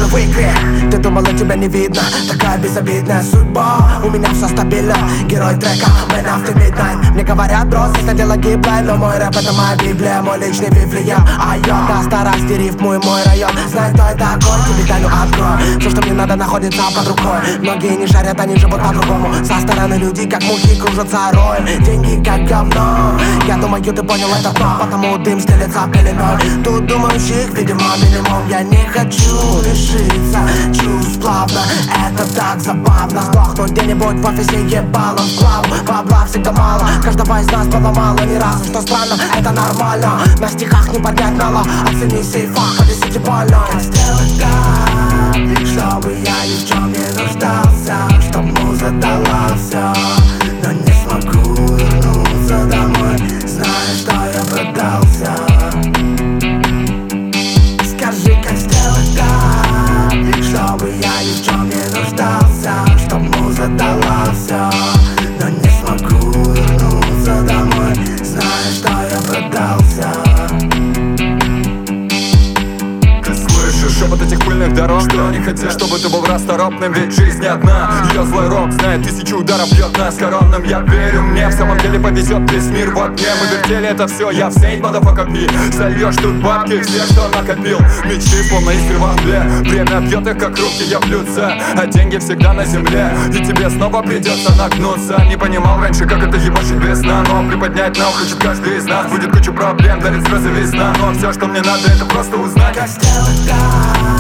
в игре. Ты думала, тебя не видно, такая безобидная судьба. У меня все стабильно, герой трека Man After Midnight. Мне говорят, брос, это дело гиблое, но мой рэп это моя библия, мой личный Вифлеем. А я на старости рифму и мой район. Знай, кто я такой, тебе тайну открою. Все, что мне надо, находится под рукой. Многие не шарят, они живут по-другому. Со стороны люди, как мухи, кружатся роем. Деньги как говно. Я думаю, ты понял это дно, потому дым стелется пеленой. Тут думающих, видимо, минимум. Я не хочу лишиться чувств плавно. Это так забавно. Сдохнуть где-нибудь в офисе ебалом в клаву. Бабла всегда мало, каждого из нас поломало не раз. Что странно, это нормально. На стихах не поднять мало. Оцени сей факт, подесите больно. Как сделать так, чтобы я ни в чем не нуждался, чтоб муза дала все, но не смогу вернуться домой, зная, что я продался. Скажи, как сделать так, чтобы я ни в чем не нуждался, чтоб муза дала все, но не смогу вернуться домой, зная, что я продался. Шепот этих пыльных дорог, что не хотят, чтобы ты был расторопным, ведь жизнь не одна. Ее злой рок знает тысячу ударов, бьет нас коронным. Я верю, мне в самом деле повезет весь мир. Вот мне мы вертели это все, я в сейнт, motherfucker пи. Сольешь тут бабки, все, что накопил. Мечты словно искры во мгле. Время бьет их, как руки явлются, а деньги всегда на земле. И тебе снова придется нагнуться. Не понимал раньше, как это ебашит без сна, но приподнять нам хочет каждый из нас. Будет куча проблем, дарит слезы весна, но все, что мне надо, это просто узнать, как сделать так,